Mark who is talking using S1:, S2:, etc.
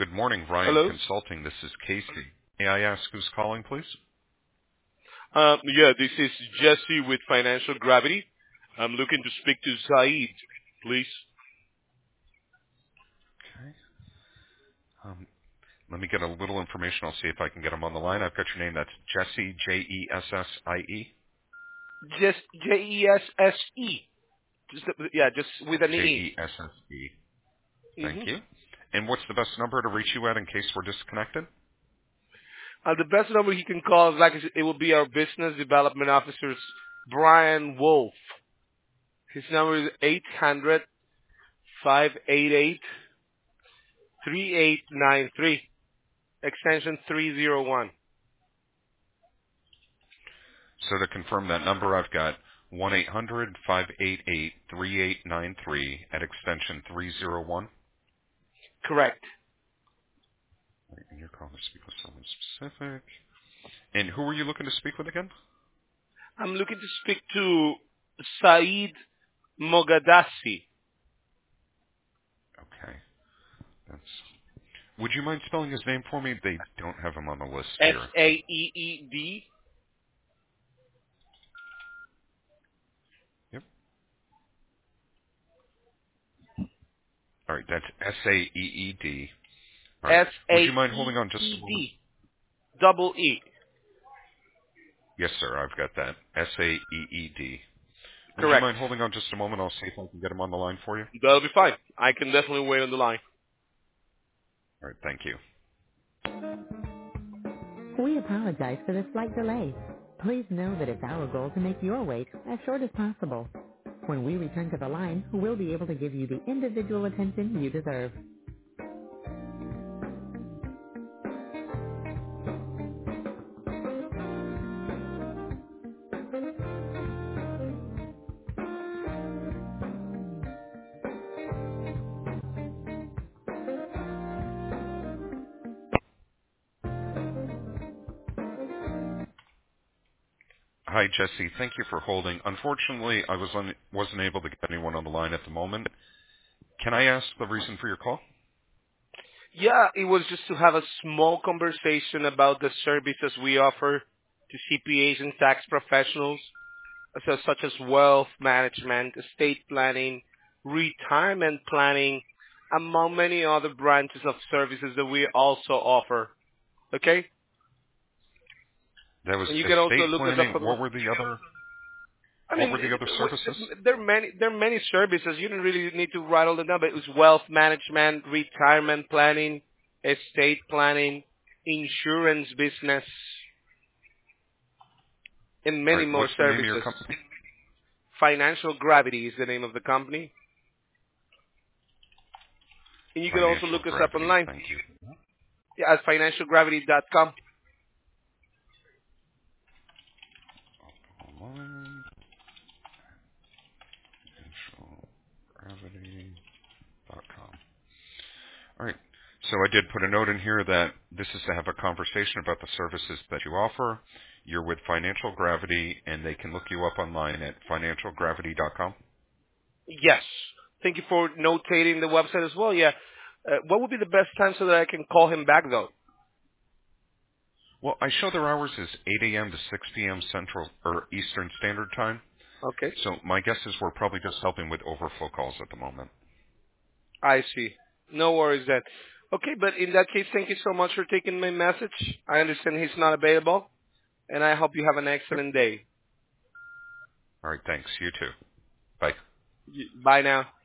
S1: Good morning, Ryan
S2: Hello?
S1: Consulting. This is Casey. May I ask who's calling, please?
S2: Yeah, this is Jesse with Financial Gravity. I'm looking to speak to Saeed, please.
S1: Okay. Let me get a little information. I'll see if I can get him on the line. I've got your name. That's Jesse, Jessie.
S2: Just Jesse. Just with an E.
S1: Jesse. Thank
S2: Mm-hmm.
S1: you. And what's the best number to reach you at in case we're disconnected?
S2: The best number he can call is it will be our business development officer's Brian Wolf. His number is 800-588-3893, extension 301.
S1: So to confirm that number, I've got 1-800-588-3893 at extension 301.
S2: Correct.
S1: And you're calling to speak with someone specific. And who were you looking to speak with again?
S2: I'm looking to speak to Saeed Mogadassi.
S1: Okay. That's. Would you mind spelling his name for me? They don't have him on the list here.
S2: Saeed.
S1: Yep. All right. That's Saeed. All right. Would you mind holding on just a moment?
S2: Saeed. Double E.
S1: Yes, sir. I've got that. Saeed. Would you
S2: Correct.
S1: mind holding on just a moment? I'll see if I can get him on the line for you.
S2: That'll be fine. I can definitely wait on the line.
S1: All right. Thank you.
S3: We apologize for the slight delay. Please know that it's our goal to make your wait as short as possible. When we return to the line, we'll be able to give you the individual attention you deserve.
S1: Hi, Jesse. Thank you for holding. Unfortunately, I wasn't able to get anyone on the line at the moment. Can I ask the reason for your call?
S2: Yeah, it was just to have a small conversation about the services we offer to CPAs and tax professionals, such as wealth management, estate planning, retirement planning, among many other branches of services that we also offer. Okay?
S1: That was
S2: And you can also
S1: estate
S2: look us up
S1: planning.
S2: on. I
S1: What
S2: mean,
S1: were the other services?
S2: there are many services. You don't really need to write all the down, but it was wealth management, retirement planning, estate planning, insurance business, and
S1: All
S2: many
S1: right.
S2: more
S1: What's the name of your
S2: services.
S1: company?
S2: Financial Gravity is the name of the company. And you can also
S1: Financial
S2: look us up
S1: Gravity.
S2: online
S1: Thank you.
S2: at financialgravity.com.
S1: Online. Financialgravity.com. All right. So I did put a note in here that this is to have a conversation about the services that you offer. You're with Financial Gravity, and they can look you up online at financialgravity.com.
S2: Yes. Thank you for notating the website as well. Yeah. What would be the best time so that I can call him back, though?
S1: Well, I show their hours is 8 a.m. to 6 p.m. Central or Eastern Standard Time.
S2: Okay.
S1: So my guess is we're probably just helping with overflow calls at the moment.
S2: I see. No worries then. Okay, but in that case, thank you so much for taking my message. I understand he's not available, and I hope you have an
S1: Yep.
S2: excellent day.
S1: All right. Thanks. You too. Bye.
S2: Bye now.